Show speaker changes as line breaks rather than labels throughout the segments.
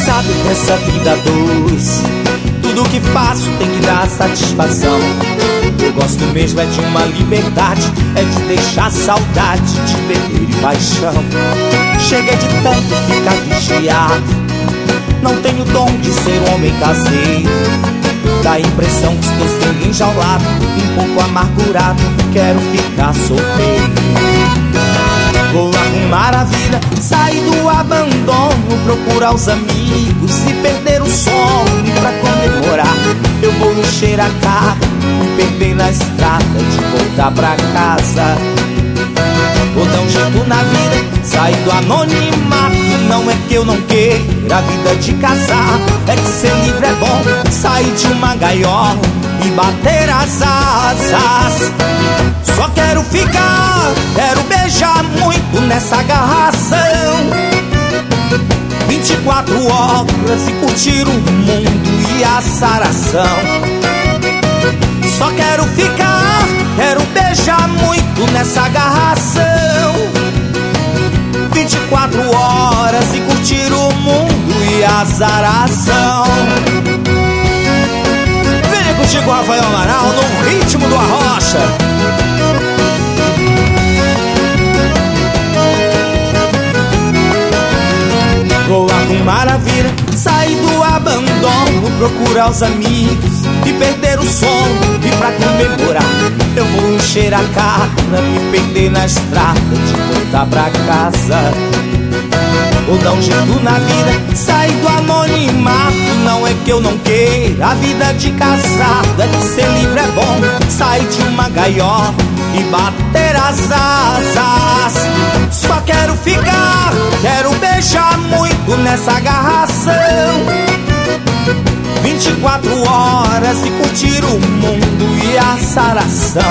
cansado dessa vida dois. Tudo que faço tem que dar satisfação. Eu gosto mesmo é de uma liberdade, é de deixar saudade, de beber e paixão. Cheguei de tanto ficar vigiado, não tenho dom de ser um homem caseiro. Dá a impressão que estou sendo enjaulado, um pouco amargurado, quero ficar solteiro. Vou arrumar a vida, sair do abandono, procurar os amigos e perder o sono. E pra comemorar eu vou encher a cara, me perder na estrada de voltar pra casa. Vou dar um jeito na vida, sair do anonimato. Não é que eu não queira a vida de casar, é que ser livre é bom, sair de uma gaiola e bater as asas. Só quero ficar, quero beijar muito nessa agarração. 24 horas e curtir o mundo e a saração. Só quero ficar, quero beijar muito nessa agarração. 24 horas e curtir o mundo e a saração. Venha contigo, Rafael Amaral, no ritmo do Arrocha. Vou arrumar a vida, sair do abandono, procurar os amigos e perder o sono. E pra comemorar eu vou encher a cara, me perder na estrada de voltar pra casa. Vou dar um jeito na vida, sair do anonimato. Não é que eu não queira a vida de casado, é que ser livre é bom, sair de uma gaiola e bater as asas. Só quero ficar, quero beijar muito nessa agarração. 24 horas e curtir o mundo e a saração.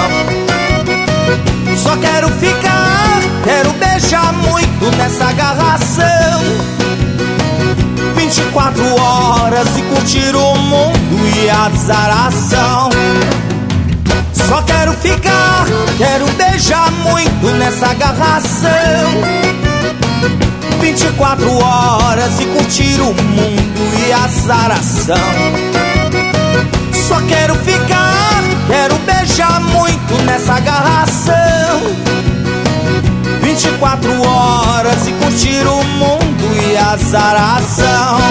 Só quero ficar, quero beijar muito nessa agarração. 24 horas e curtir o mundo e a saração. Só quero ficar, quero beijar muito nessa agarração. 24 horas e curtir o mundo e a saração. Só quero ficar, quero beijar muito nessa agarração. 24 horas e curtir o mundo e a saração.